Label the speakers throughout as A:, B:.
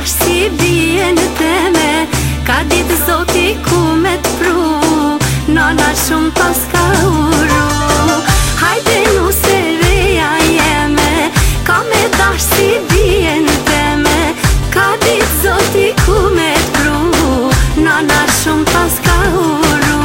A: dash si bie në teme, ka ditë zoti ku me të pru, nana shumë pas ka uru. Hajde nu se reja jeme, ka me dash si bie në teme, ka ditë zoti ku me të pru, nana shumë pas ka uru.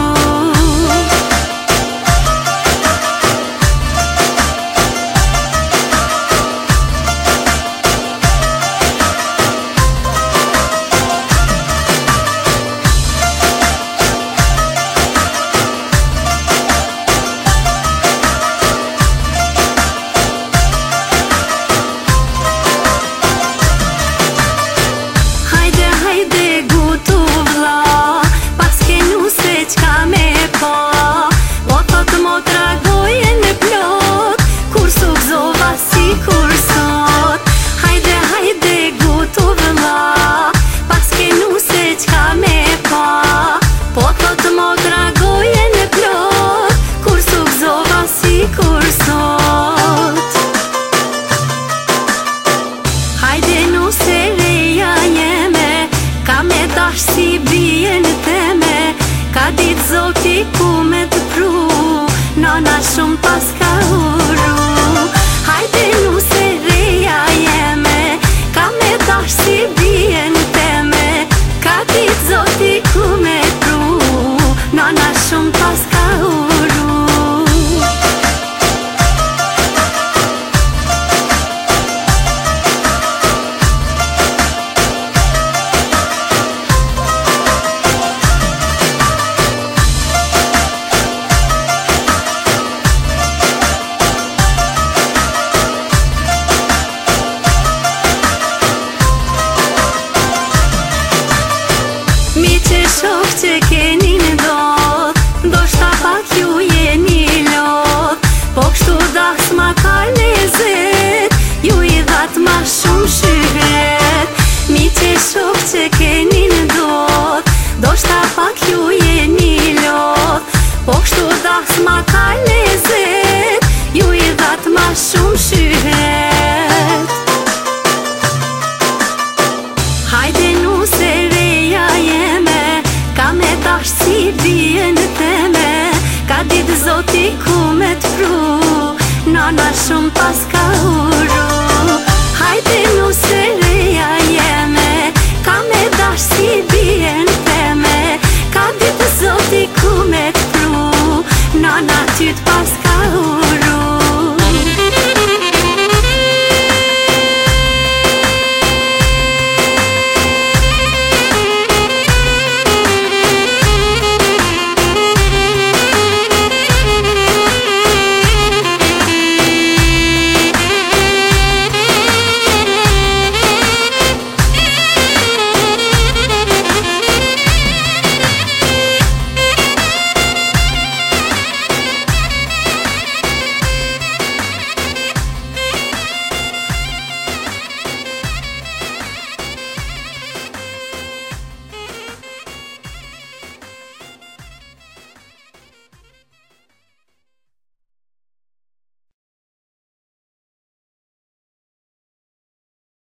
A: Si bie në teme, ka ditë zoti ku me të pru, nana shumë pas